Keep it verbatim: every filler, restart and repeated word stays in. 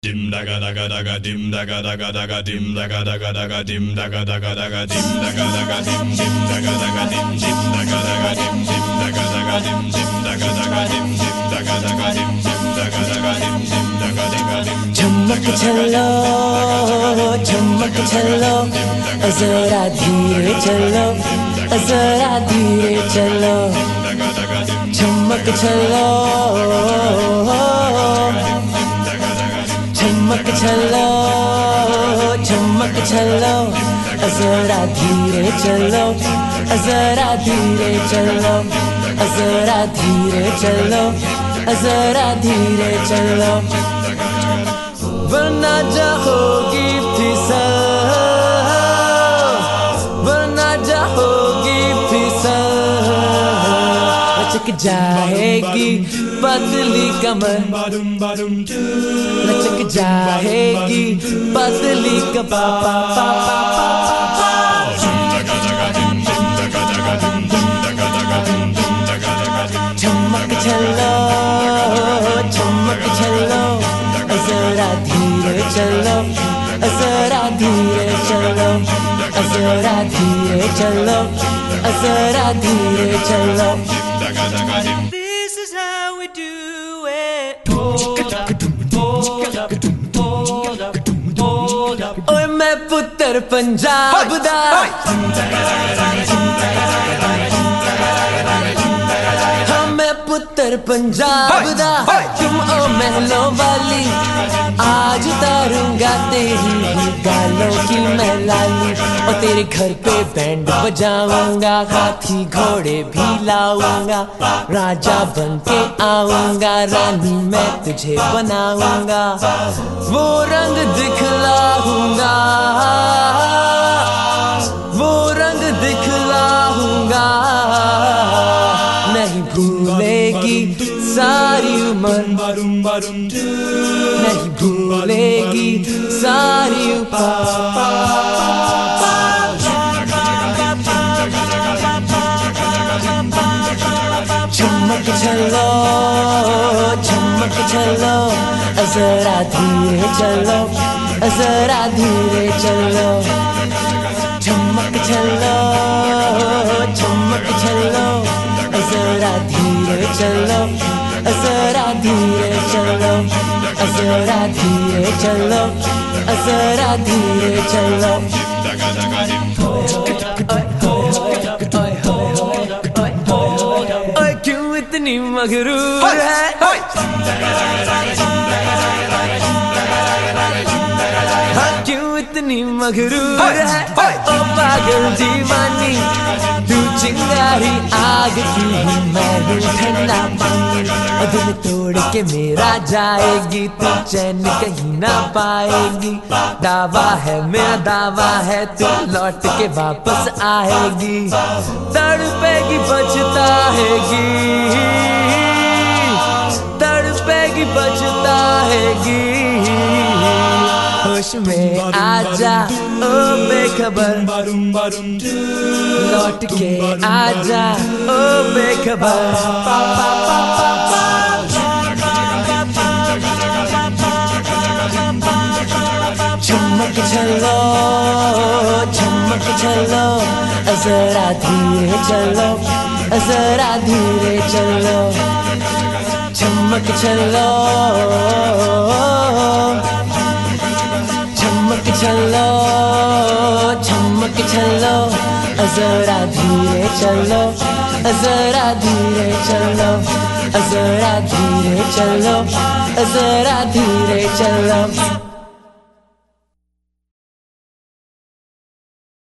Dim daga daga daga dim daga daga daga dim daga daga daga dim daga daga daga dim daga daga dim dim daga daga dim dim daga daga dim dim daga daga dim dim daga daga dim dim daga daga dim dim daga daga dim dim daga daga dim चमक चलो चमक चलो जरा धीरे चलो जरा धीरे चलो चमक चलो चमक चलो चमक चलो जरा धीरे चलो जरा धीरे चलो जरा धीरे चलो जरा धीरे चलो वरना जाओगी फिसल वरना जाओगी फिसल लचक जाएगी पतली कमर लचक जाएगी पतली कमर चमक चलो चमक चलो जरा धीरे चलो जरा धीरे चलो जरा धीरे चलो जरा धीरे चलो This is how we do it. ओए मैं पुत्र पंजाब दा पुत्र पंजाब दा तुम ओ महलों वाली आज उतारूंगा तेरी ही गालों की मैं लाली और तेरे घर पे बैंड बजाऊंगा हाथी घोड़े भी लाऊंगा राजा बन के आऊंगा रानी मैं तुझे बनाऊंगा वो रंग दिखलाऊंगा वो रंग दिखलाऊंगा नहीं भूलेगी सारी उम्र नहीं भूलेगी सारी उम्र चमक चलो चमक चलो जरा धीरे चलो जरा धीरे चलो चमक चलो चमक चलो जरा धीरे चलो जरा धीरे चलो जरा धीरे चलो जरा धीरे चलो ओए क्यों इतनी मगरूर है क्यों इतनी मगरूर है ओ पागल दीवानी तू चिंगारी आग की मैं हूँ ठंडा पानी और दिल तोड़ के मेरा जाएगी तू चैन कहीं ना पाएगी दावा है मेरा दावा है तू लौट के वापस आएगी तड़पेगी पछताएगी तड़पेगी पछताएगी होश में आजा ओ बेखबर लौट के आजा ओ बेखबर चमक चलो चमक चलो जरा धीरे चलो जरा धीरे चलो चमक चलो चमक चलो चमक चलो जरा धीरे चलो जरा धीरे चलो जरा धीरे चलो जरा धीरे चलो